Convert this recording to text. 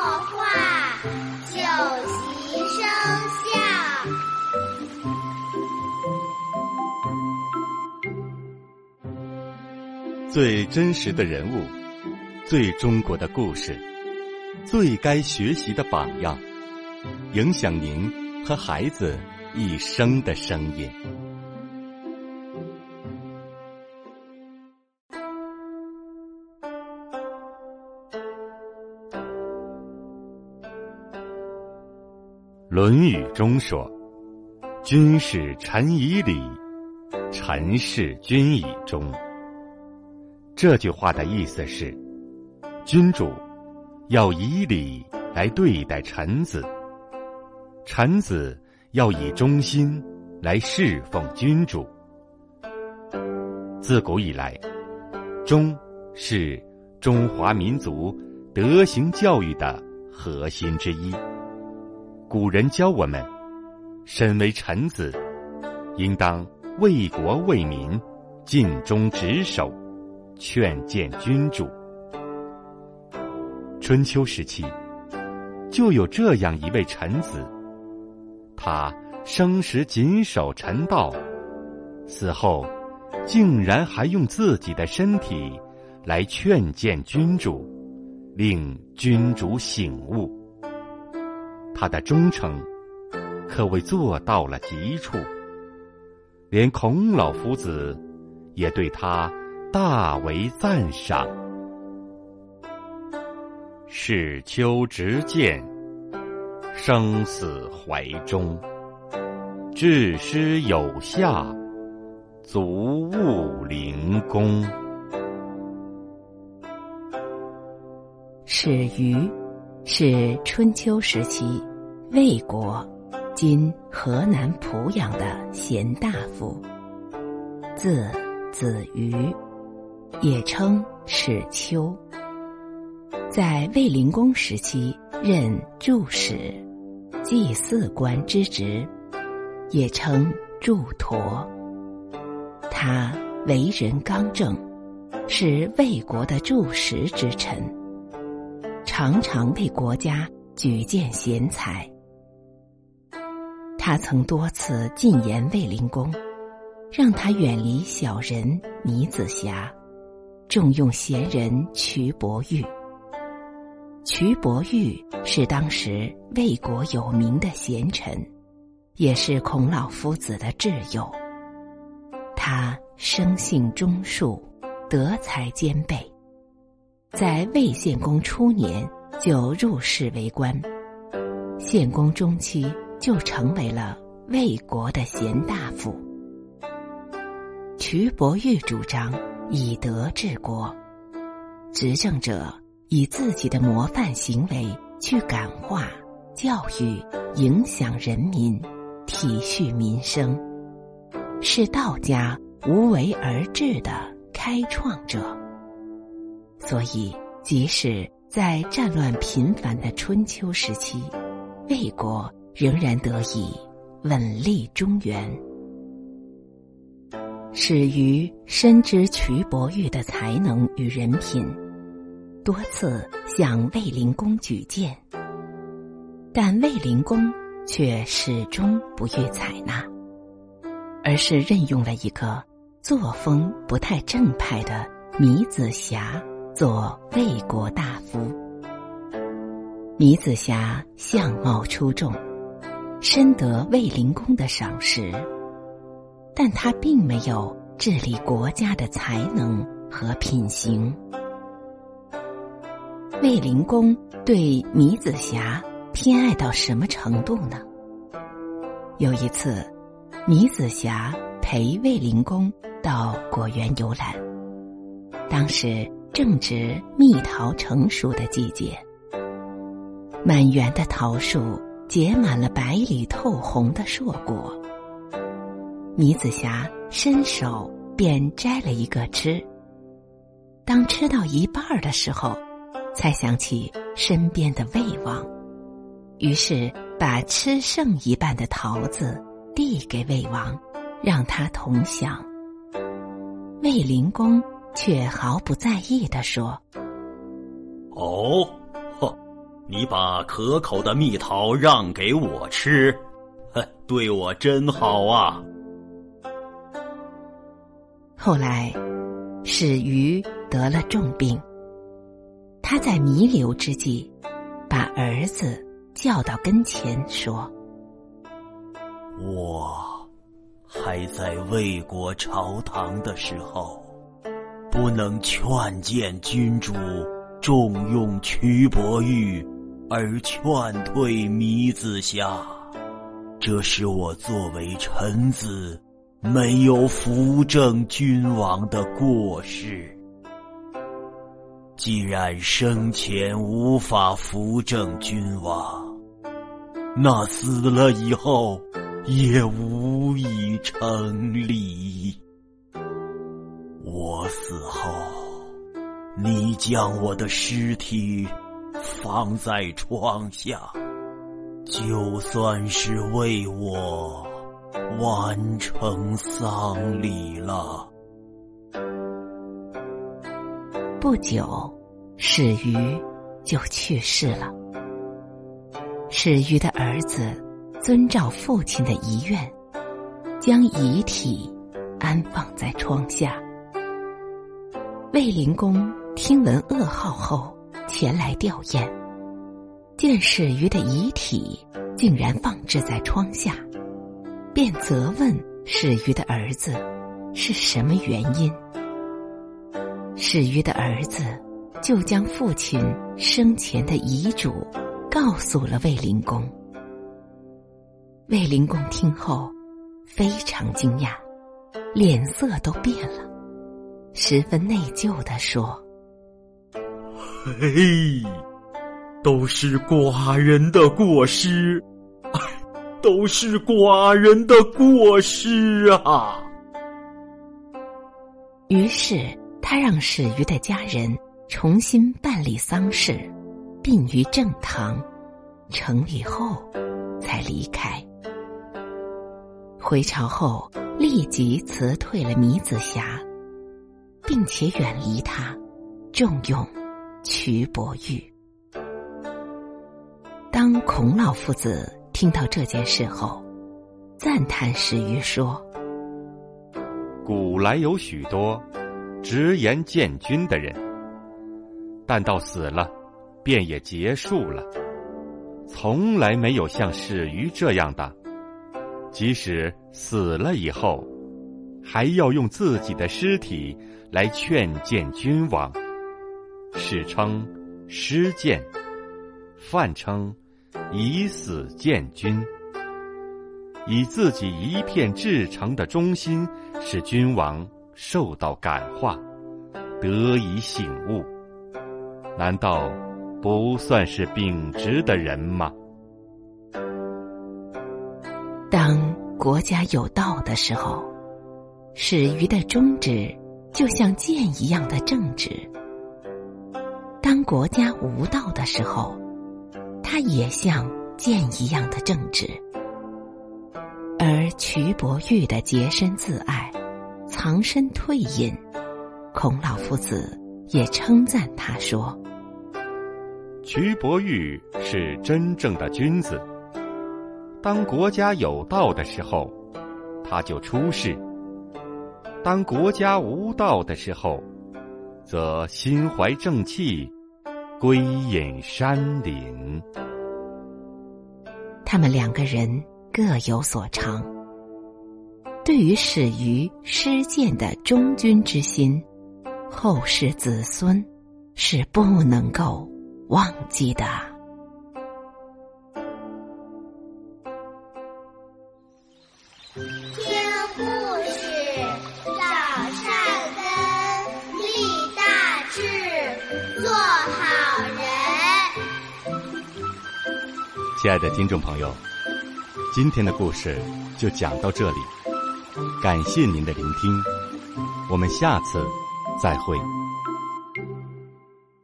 画，酒席声下。 最真实的人物，最中国的故事，最该学习的榜样，影响您和孩子一生的声音。《论语》中说：“君使臣以礼，臣事君以忠。”这句话的意思是，君主要以礼来对待臣子，臣子要以忠心来侍奉君主。自古以来，忠是中华民族德行教育的核心之一。古人教我们，身为臣子，应当为国为民，尽忠职守，劝谏君主。春秋时期，就有这样一位臣子，他生时谨守臣道，死后竟然还用自己的身体来劝谏君主，令君主醒悟。他的忠诚可谓做到了极处，连孔老夫子也对他大为赞赏。事丘直谏，生死怀中，治师有下，足务灵功。 史瑜是春秋时期魏国今河南濮阳的贤大夫，字子瑜，也称史丘。在卫灵公时期任柱史、祭祀官之职，也称柱陀。他为人刚正，是魏国的柱石之臣，常常为国家举荐贤才。他曾多次进言卫灵公，让他远离小人糜子瑕，重用贤人瞿伯玉。瞿伯玉是当时魏国有名的贤臣，也是孔老夫子的挚友。他生性忠恕，德才兼备，在魏献公初年就入仕为官，献公中期就成为了魏国的贤大夫。瞿伯玉主张以德治国，执政者以自己的模范行为去感化、教育、影响人民，体恤民生，是道家无为而治的开创者。所以即使在战乱频繁的春秋时期，魏国仍然得以稳立中原。史瑜深知瞿伯玉的才能与人品，多次向卫灵公举荐，但卫灵公却始终不予采纳，而是任用了一个作风不太正派的糜子瑕做魏国大夫。糜子瑕相貌出众，深得卫灵公的赏识，但他并没有治理国家的才能和品行。卫灵公对糜子瑕偏爱到什么程度呢？有一次，糜子瑕陪卫灵公到果园游览，当时正值蜜桃成熟的季节，满园的桃树结满了白里透红的硕果。糜子瑕伸手便摘了一个吃，当吃到一半的时候，才想起身边的魏王，于是把吃剩一半的桃子递给魏王，让他同享。卫灵公却毫不在意地说：“ 哦， 你把可口的蜜桃让给我吃，对我真好啊。 后来，史鱼得了重病，他在弥留之际，把儿子叫到跟前说： 我还在魏国朝堂的时候，不能劝谏君主重用瞿伯玉，而劝退糜子瑕，这是我作为臣子没有扶正君王的过失。既然生前无法扶正君王，那死了以后也无以成立。我死后，你将我的尸体放在床下，就算是为我完成丧礼了。 不久，史鱼就去世了。史鱼的儿子遵照父亲的遗愿，将遗体安放在窗下。卫灵公听闻噩耗后前来吊唁，见史鱼的遗体竟然放置在窗下，便责问史鱼的儿子是什么原因。史鱼的儿子就将父亲生前的遗嘱告诉了卫灵公。卫灵公听后非常惊讶，脸色都变了，十分内疚地说： 嘿，都是寡人的过失，都是寡人的过失啊！ 于是他让史鱼的家人重新办理丧事，殡于正堂，成礼后才离开。回朝后立即辞退了糜子瑕，并且远离他，重用瞿伯玉。当孔老夫子听到这件事后，赞叹史鱼说： 古来有许多直言谏君的人，但到死了便也结束了，从来没有像史鱼这样的，即使死了以后还要用自己的尸体来劝谏君王，史称失谏，范称以死谏君，以自己一片至诚的忠心使君王受到感化，得以醒悟，难道不算是秉直的人吗？ 当国家有道的时候，史鱼的忠直就像剑一样的正直；当国家无道的时候，他也像剑一样的正直。而瞿伯玉的洁身自爱、藏身退隐，孔老夫子也称赞他说： 瞿伯玉是真正的君子，当国家有道的时候，他就出仕；当国家无道的时候，则心怀正气，归隐山林。 他们两个人各有所长，对于史鱼失谏的忠君之心，后世子孙是不能够忘记的。 听故事，长善根，立大志，做好人。 亲爱的听众朋友，今天的故事就讲到这里，感谢您的聆听，我们下次再会。